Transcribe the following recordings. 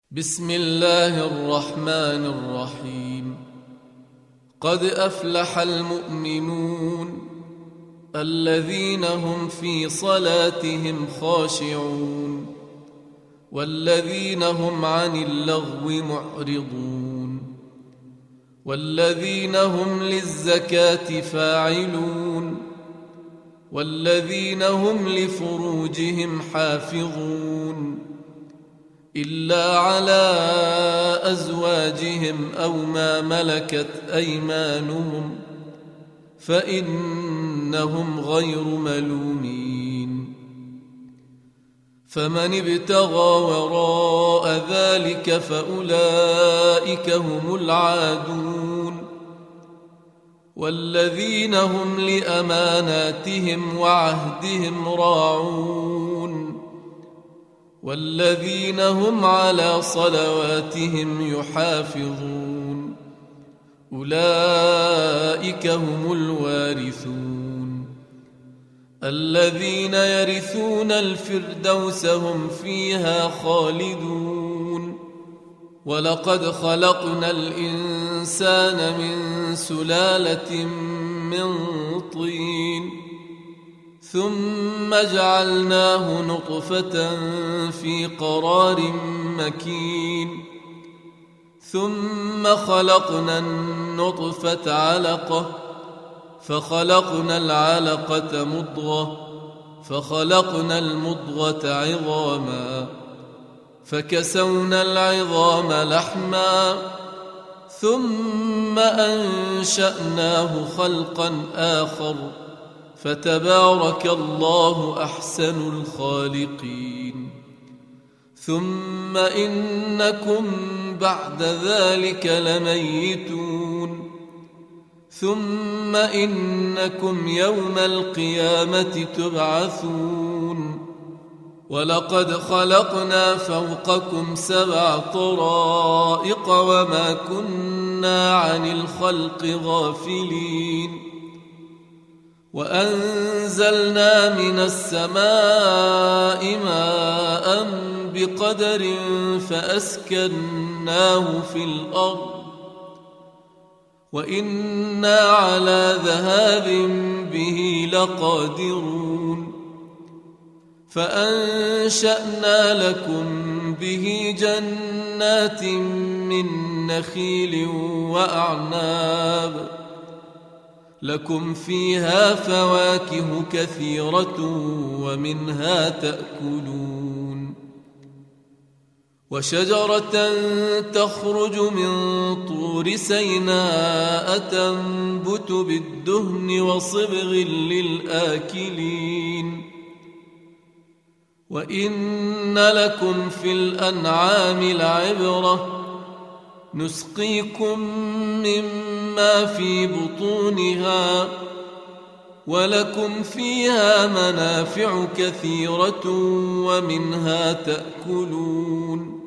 بسم الله الرحمن الرحيم. قد أفلح المؤمنون الذين هم في صلاتهم خاشعون والذين هم عن اللغو معرضون والذين هم للزكاة فاعلون والذين هم لفروجهم حافظون إلا على أزواجهم أو ما ملكت أيمانهم فإنهم غير ملومين. فمن ابتغى وراء ذلك فأولئك هم العادون والذين هم لأماناتهم وعهدهم راعون والذين هم على صلواتهم يحافظون أولئك هم الوارثون الذين يرثون الفردوس هم فيها خالدون. ولقد خلقنا الإنسان من سلالة من طين ثم جعلناه نطفة في قرار مكين ثم خلقنا النطفة علقة فخلقنا العلقة مضغة فخلقنا المضغة عظاما فكسونا العظام لحما ثم أنشأناه خلقا آخر فتبارك الله أحسن الخالقين. ثم إنكم بعد ذلك لميتون ثم إنكم يوم القيامة تبعثون. ولقد خلقنا فوقكم 7 طرائق وما كنا عن الخلق غافلين وأنزلنا من السماء ماء بقدر فأسكناه في الأرض وإنا على ذهاب به لقادرون. فأنشأنا لكم به جنات من نخيل وأعناب لكم فيها فواكه كثيرة ومنها تأكلون وشجرة تخرج من طور سيناء تنبت بالدهن وصبغ للآكلين. وإن لكم في الأنعام لعبرة نسقيكم مما في بطونها ولكم فيها منافع كثيرة ومنها تأكلون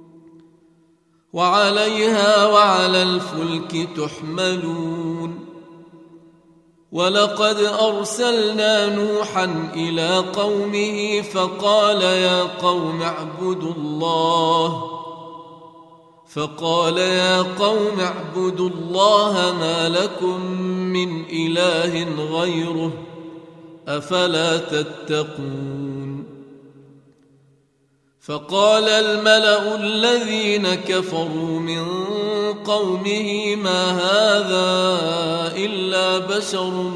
وعليها وعلى الفلك تحملون. ولقد أرسلنا نوحا إلى قومه فقال يا قوم اعبدوا الله ما لكم من إله غيره أفلا تتقون. فقال الملأ الذين كفروا من قومه ما هذا إلا بشر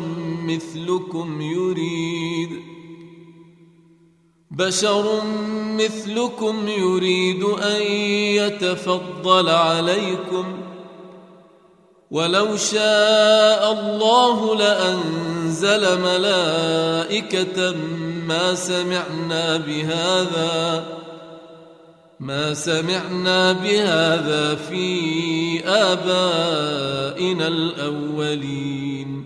مثلكم يريد أن يتفضل عليكم ولو شاء الله لأنزل ملائكة ما سمعنا بهذا في آبائنا الأولين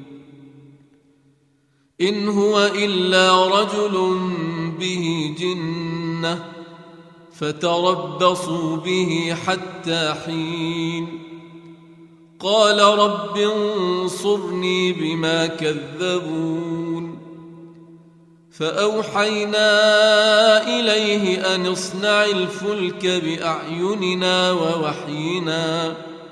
إن هو إلا رجل به جنة فتربصوا به حتى حين. قال رب انصرني بما كذبون فأوحينا إليه أن اصنع الفلك بأعيننا ووحينا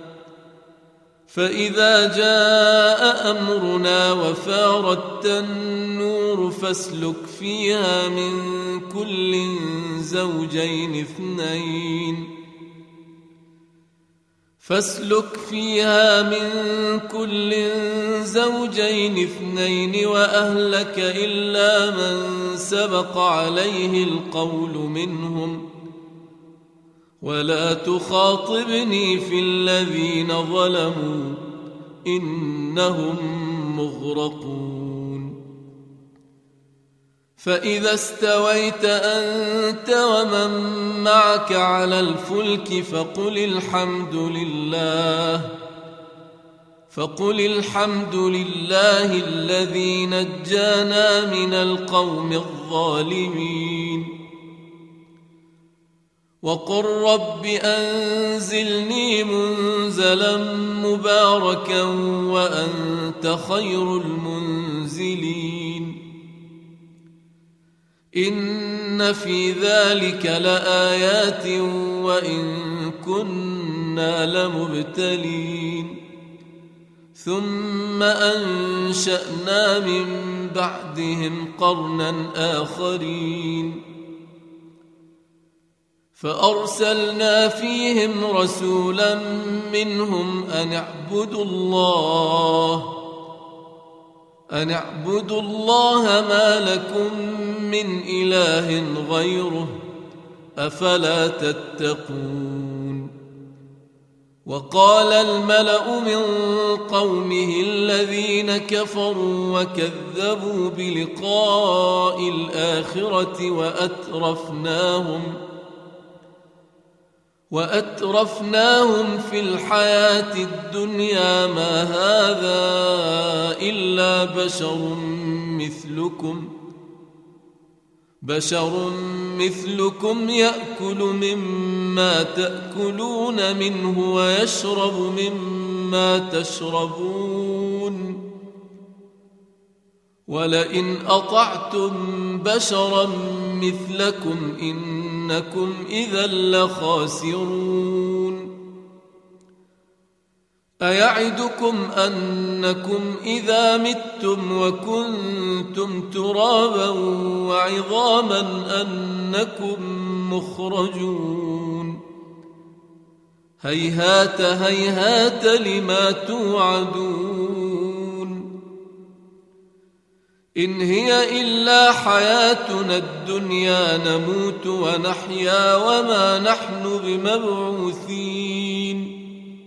فإذا جاء أمرنا وفارت النور فاسلك فيها من كل زوجين اثنين وأهلك إلا من سبق عليه القول منهم ولا تخاطبني في الذين ظلموا إنهم مغرقون فإذا استويت أنت ومن معك على الفلك فقل الحمد لله الذي نجانا من القوم الظالمين وقل رب أنزلني منزلا مباركا وأنت خير المنزلين إن في ذلك لآيات وإن كنا لمبتلين ثم أنشأنا من بعدهم قرنا آخرين فأرسلنا فيهم رسولا منهم أن اعبدوا الله ما لكم من إله غيره أفلا تتقون وقال الملأ من قومه الذين كفروا وكذبوا بلقاء الآخرة وأترفناهم في الحياة الدنيا ما هذا إلا بشر مثلكم يأكل مما تأكلون منه ويشرب مما تشربون ولئن أطعتم بشرا مثلكم إنكم إذا لخاسرون أيعدكم أنكم إذا متم وكنتم ترابا وعظاما أنكم مخرجون هيهات هيهات لما توعدون إن هي إلا حياتنا الدنيا نموت ونحيا وما نحن بمبعوثين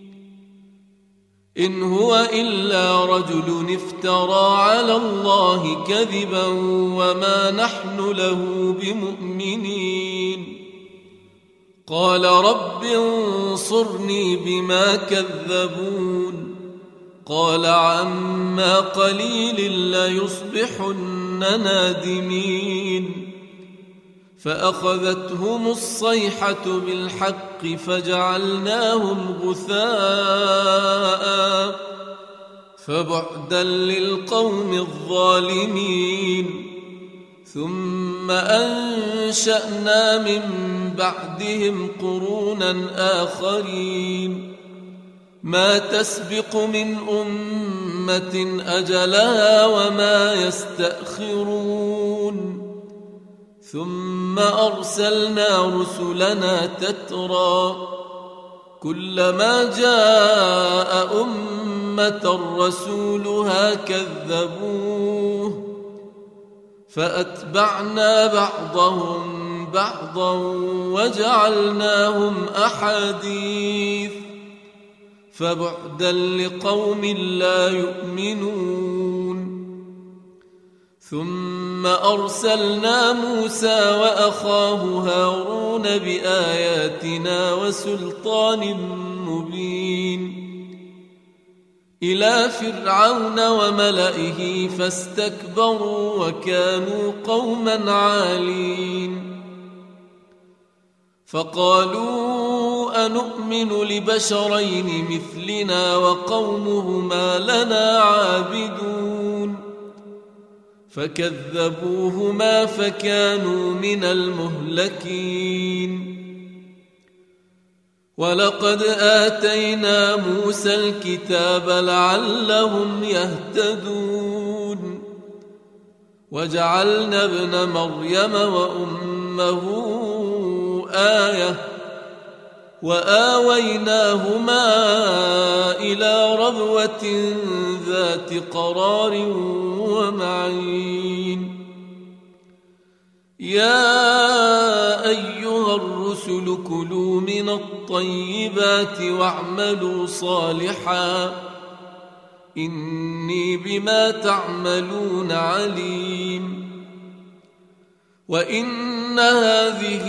إن هو إلا رجل افترى على الله كذبا وما نحن له بمؤمنين قال رب انصرني بما كذبون قال عما قليل ليصبحن نادمين فأخذتهم الصيحة بالحق فجعلناهم غثاء فبعدا للقوم الظالمين ثم أنشأنا من بعدهم قرونا آخرين ما تسبق من أمة أجلها وما يستأخرون ثم أرسلنا رسلنا تترى كلما جاء أمة رسولها كذبوه فأتبعنا بعضهم بعضا وجعلناهم أحاديث فبعدا لقوم لا يؤمنون ثم أرسلنا موسى وأخاه هارون بآياتنا وسلطان مبين إلى فرعون وملئه فاستكبروا وكانوا قوما عالين فقالوا أنؤمن لبشرين مثلنا وقومهما لنا عابدون فكذبوهما فكانوا من المهلكين. ولقد آتينا موسى الكتاب لعلهم يهتدون وجعلنا ابن مريم وأمه آية وآويناهما إلى ربوة ذات قرار ومعين. يا أيها الرسل كلوا من الطيبات واعملوا صالحا إني بما تعملون عليم. وإن هذه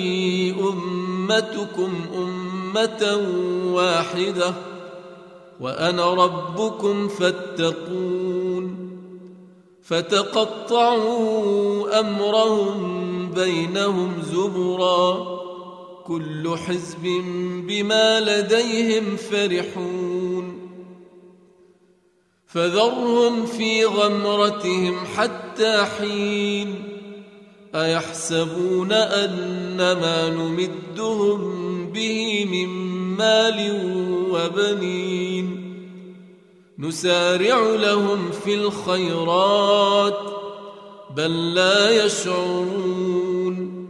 أمتكم أمة واحدة وأنا ربكم فاتقون. فتقطعوا أمرهم بينهم زبرا كل حزب بما لديهم فرحون. فذرهم في غمرتهم حتى حين. أيحسبون أن ما نمدهم به من مال وبنين نسارع لهم في الخيرات بل لا يشعرون.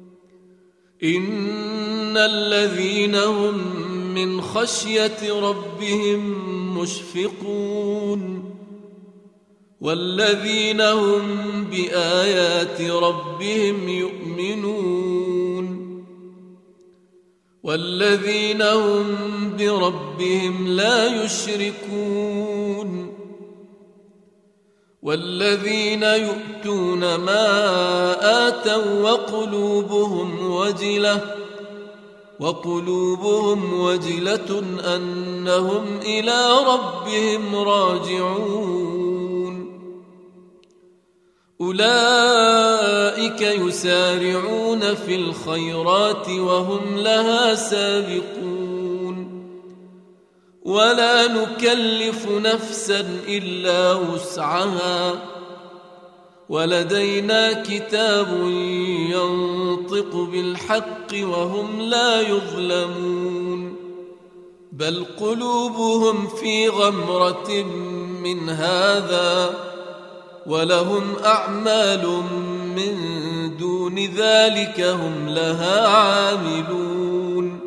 إن الذين هم من خشية ربهم مشفقون والذين هم بآيات ربهم يؤمنون والذين هم بربهم لا يشركون والذين يؤتون ما آتوا وقلوبهم وجلة أنهم إلى ربهم راجعون. أولئك يسارعون في الخيرات وهم لها سابقون. ولا نكلف نفسا إلا وسعها ولدينا كتاب ينطق بالحق وهم لا يظلمون. بل قلوبهم في غمرة من هذا ولهم أعمال من دون ذلك هم لها عاملون.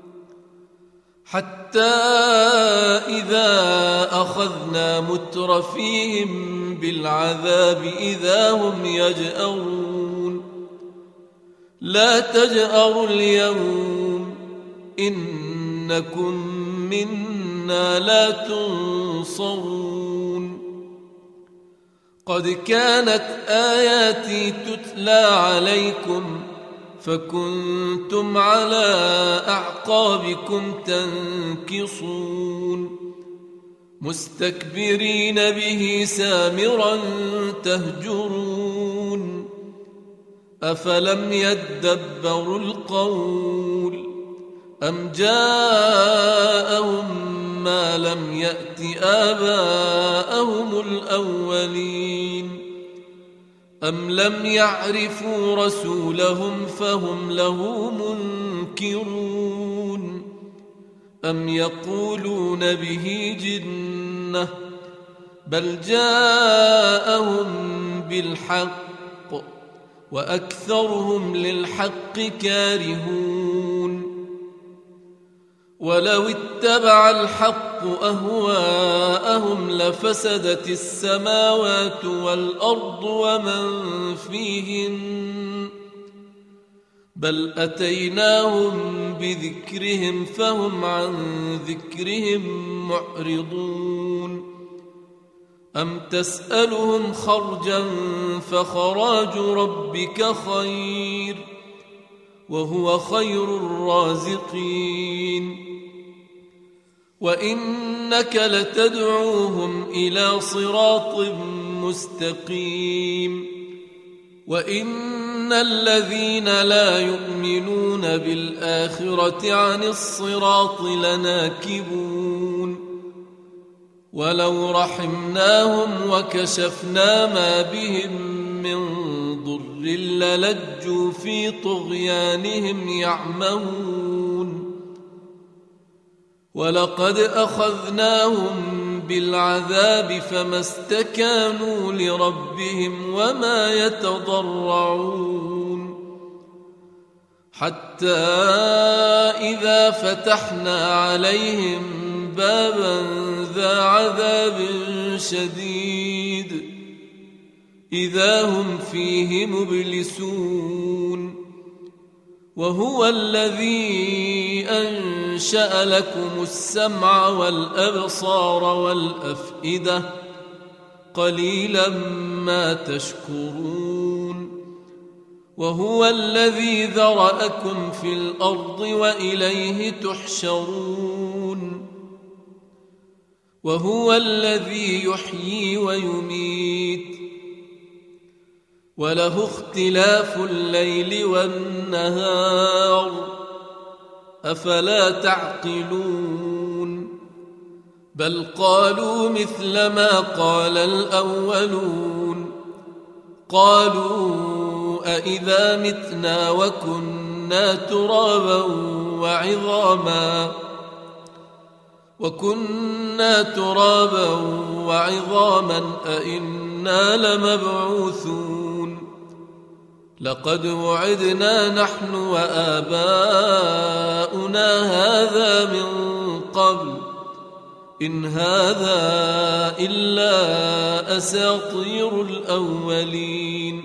حتى إذا أخذنا مترفيهم بالعذاب إذا هم يجأرون. لا تجأروا اليوم إنكم منا لا تنصرون. قد كانت آياتي تتلى عليكم فكنتم على أعقابكم تنكصون مستكبرين به سامرا تهجرون. أفلم يدبروا القول أم جاءهم ما لم يأت آباءهم الأولين أم لم يعرفوا رسولهم فهم له منكرون أم يقولون به جنة بل جاءهم بالحق وأكثرهم للحق كارهون. ولو اتبع الحق أهواءهم لفسدت السماوات والأرض ومن فيهن بل أتيناهم بذكرهم فهم عن ذكرهم معرضون. أم تسألهم خرجا فخراج ربك خير وهو خير الرازقين. وإنك لتدعوهم إلى صراط مستقيم. وإن الذين لا يؤمنون بالآخرة عن الصراط لناكبون ولو رحمناهم وكشفنا ما بهم من ضر للجوا في طغيانهم يعمهون ولقد أخذناهم بالعذاب فما استكانوا لربهم وما يتضرعون حتى إذا فتحنا عليهم بابا ذا عذاب شديد إذا هم فيه مبلسون وهو الذي أنشأ لكم السمع والأبصار والأفئدة قليلا ما تشكرون وهو الذي ذرأكم في الأرض وإليه تحشرون وهو الذي يحيي ويميت وله اختلاف الليل والنهار أفلا تعقلون بل قالوا مثل ما قال الأولون قالوا أإذا متنا وكنا ترابا وعظاما أإنا لمبعوثون لقد وعدنا نحن وآباؤنا هذا من قبل إن هذا إلا أساطير الأولين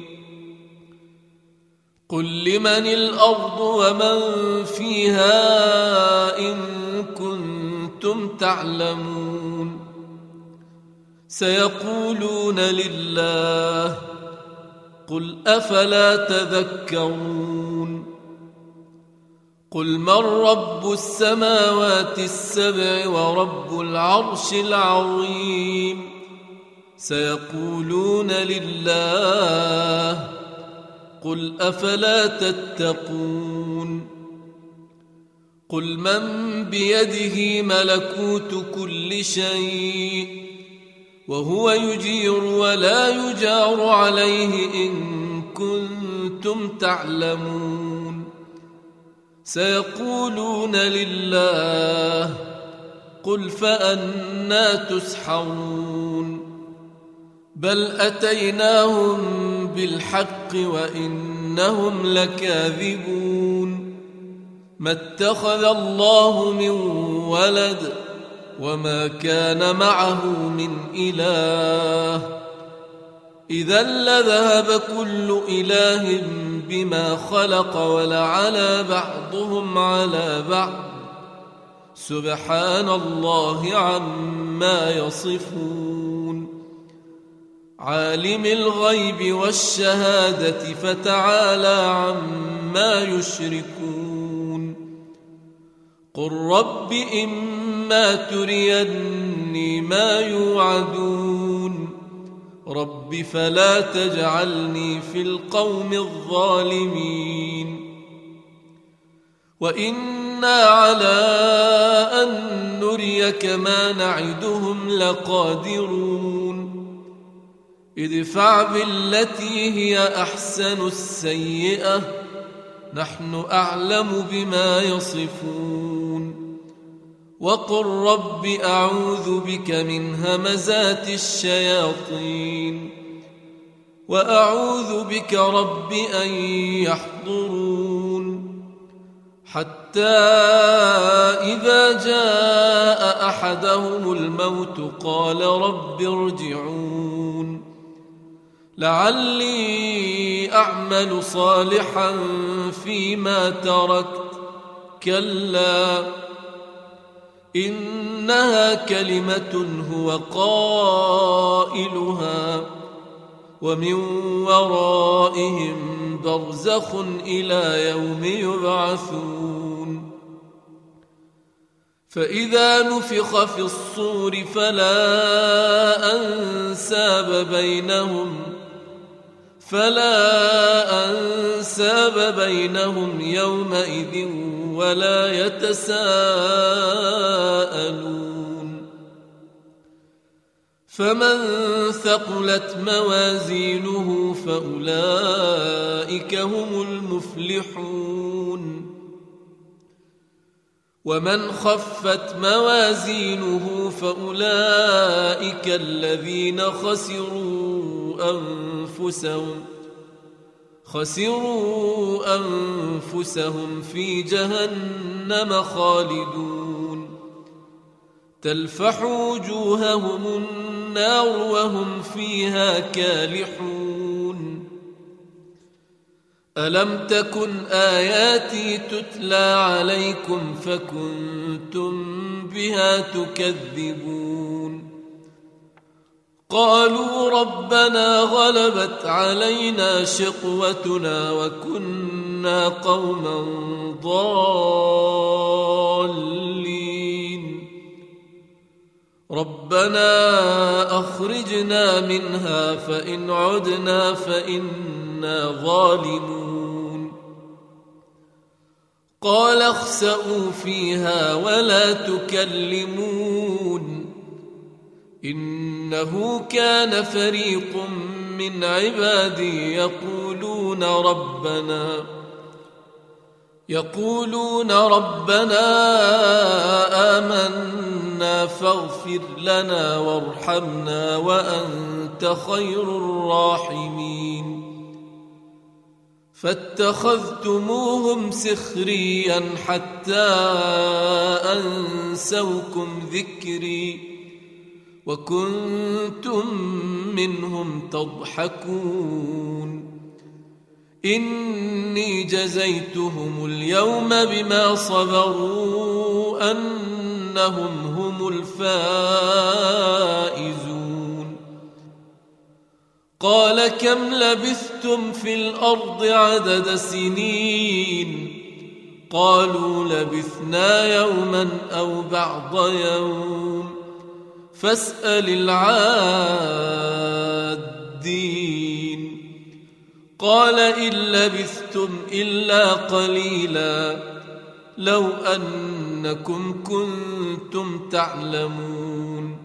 قل لمن الأرض ومن فيها إن كنتم تعلمون سيقولون لله قل أفلا تذكرون قل من رب السماوات السبع ورب العرش العظيم سيقولون لله قل أفلا تتقون قل من بيده ملكوت كل شيء وهو يجير ولا يجار عليه إن كنتم تعلمون سيقولون لله قل فأنى تسحرون بل أتيناهم بالحق وإنهم لكاذبون ما اتخذ الله من ولد وما كان معه من إله إذا لذهب كل إله بما خلق ولعلى بعضهم على بعض سبحان الله عما يصفون عالم الغيب والشهادة فتعالى عما يشركون قل رب إما تريني ما يوعدون رب فلا تجعلني في القوم الظالمين وإنا على أن نريك ما نعدهم لقادرون ادفع بالتي هي أحسن السيئة نحن أعلم بما يصفون وقل رب أعوذ بك من همزات الشياطين وأعوذ بك رب أن يحضرون حتى إذا جاء أحدهم الموت قال رب ارجعون لعلي أعمل صالحا فيما تركت كلا إنها كلمة هو قائلها ومن ورائهم برزخ إلى يوم يبعثون فإذا نفخ في الصور فلا أنساب بينهم يومئذ ولا يتساءلون فمن ثقلت موازينه فأولئك هم المفلحون ومن خفت موازينه فأولئك الذين خسروا أنفسهم في جهنم خالدون تلفح وجوههم النار وهم فيها كالحون ألم تكن آياتي تتلى عليكم فكنتم بها تكذبون قالوا ربنا غلبت علينا شقوتنا وكنا قوما ضالين ربنا أخرجنا منها فإن عدنا فإنا ظالمون قال اخسئوا فيها ولا تكلمون إنه كان فريق من عبادي يقولون ربنا آمنا فاغفر لنا وارحمنا وأنت خير الراحمين فاتخذتموهم سخريا حتى أنسوكم ذكري وكنتم منهم تضحكون إني جزيتهم اليوم بما صبروا أنهم هم الفائزون قال كم لبثتم في الأرض عدد سنين قالوا لبثنا يوما أو بعض يوم فاسأل العادين قال إن لبثتم إلا قليلا لو أنكم كنتم تعلمون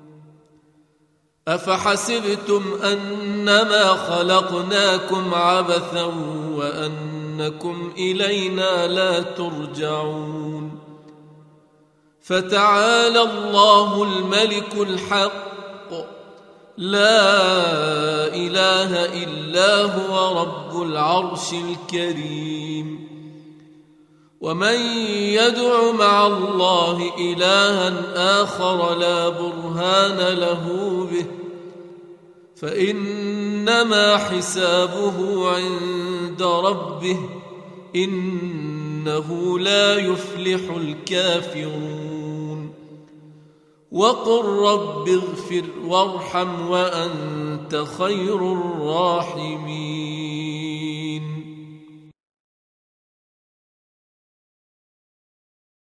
أفحسبتم أنما خلقناكم عبثا وأنكم إلينا لا ترجعون فتعالى الله الملك الحق لا إله إلا هو رب العرش الكريم ومن يدع مع الله إلها آخر لا برهان له به فإنما حسابه عند ربه إنه لا يفلح الكافرون وقل رب اغفر وارحم وأنت خير الراحمين